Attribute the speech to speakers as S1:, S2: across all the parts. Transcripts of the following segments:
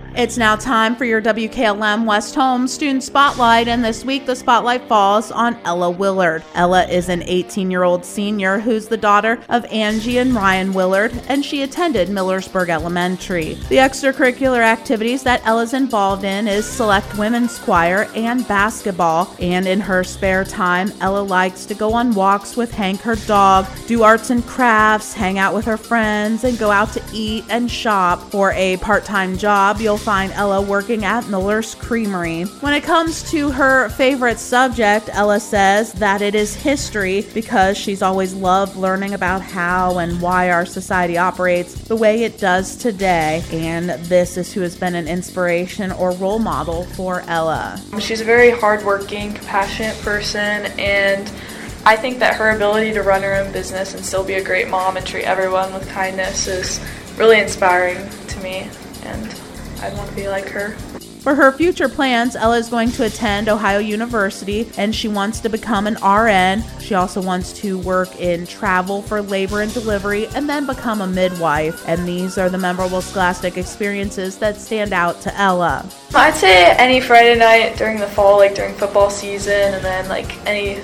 S1: It's now time for your WKLM West Home Student Spotlight, and this week the spotlight falls on Ella Willard. Ella is an 18-year-old senior who's the daughter of Angie and Ryan Willard, and she attended Millersburg Elementary. The extracurricular activities that Ella's involved in is select women's choir and basketball, and in her spare time, Ella likes to go on walks with Hank, her dog, do arts and crafts, hang out with her friends, and go out to eat and shop. For a part-time job, you'll find Ella working at Miller's Creamery. When it comes to her favorite subject, Ella says that it is history because she's always loved learning about how and why our society operates the way it does today, and this is who has been an inspiration or role model for Ella.
S2: She's a very hardworking, compassionate person, and I think that her ability to run her own business and still be a great mom and treat everyone with kindness is really inspiring to me, and I'd want to be like her.
S1: For her future plans, Ella is going to attend Ohio University, and she wants to become an RN. She also wants to work in travel for labor and delivery and then become a midwife. And these are the memorable scholastic experiences that stand out to Ella.
S2: I'd say any Friday night during the fall, like during football season, and then like any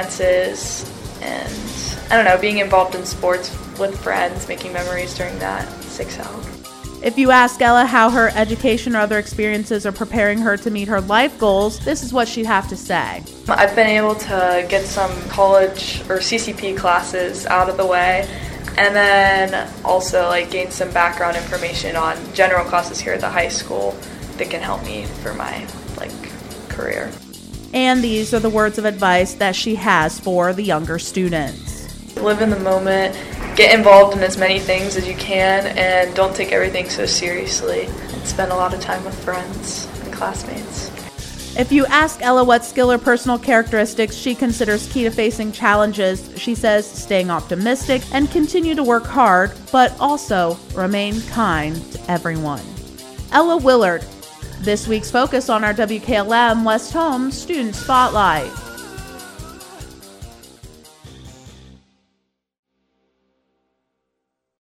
S2: dances and, I don't know, being involved in sports with friends, making memories during that sticks out.
S1: If you ask Ella how her education or other experiences are preparing her to meet her life goals, this is what she'd have to say.
S2: I've been able to get some college or CCP classes out of the way, and then also like gain some background information on general classes here at the high school that can help me for my career.
S1: And these are the words of advice that she has for the younger students.
S2: Live in the moment. Get involved in as many things as you can, and don't take everything so seriously. And spend a lot of time with friends and classmates.
S1: If you ask Ella what skill or personal characteristics she considers key to facing challenges, she says staying optimistic and continue to work hard, but also remain kind to everyone. Ella Willard, this week's focus on our WKLM West Home Student Spotlight.